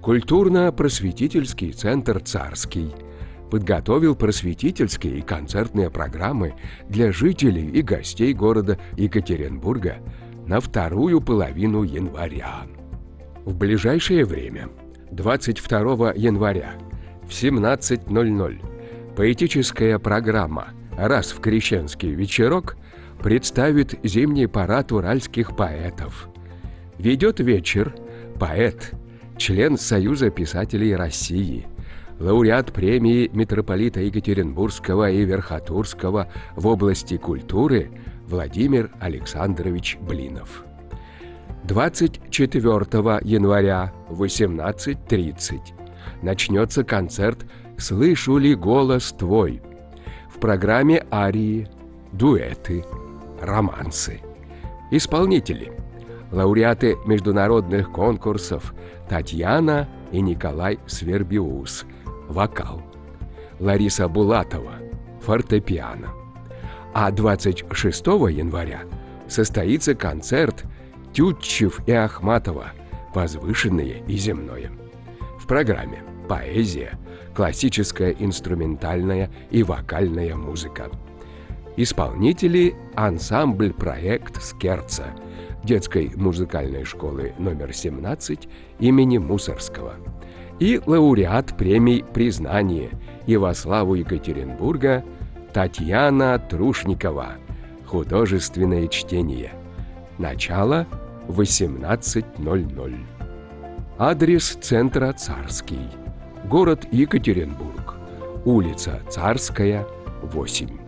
Культурно-просветительский центр «Царский» подготовил просветительские и концертные программы для жителей и гостей города Екатеринбурга на вторую половину января. В ближайшее время, 22 января в 17:00, поэтическая программа «Раз в крещенский вечерок» представит зимний парад уральских поэтов. Ведет вечер поэт, член Союза писателей России, лауреат премии митрополита Екатеринбургского и Верхотурского в области культуры Владимир Александрович Блинов. 24 января в 18:30 начнется концерт «Слышу ли голос твой». В программе арии, дуэты, романсы. Исполнители: лауреаты международных конкурсов Татьяна и Николай Свербиус, вокал, Лариса Булатова, фортепиано. А 26 января состоится концерт Тютчев и Ахматова «Возвышенное и земное». В программе поэзия, классическая инструментальная и вокальная музыка. Исполнители: ансамбль-проект «Скерца» детской музыкальной школы номер 17 имени Мусоргского и лауреат премий «Признание» и во славу Екатеринбурга Татьяна Трушникова, художественное чтение. Начало 18:00. Адрес центра «Царский», город Екатеринбург, улица Царская, 8.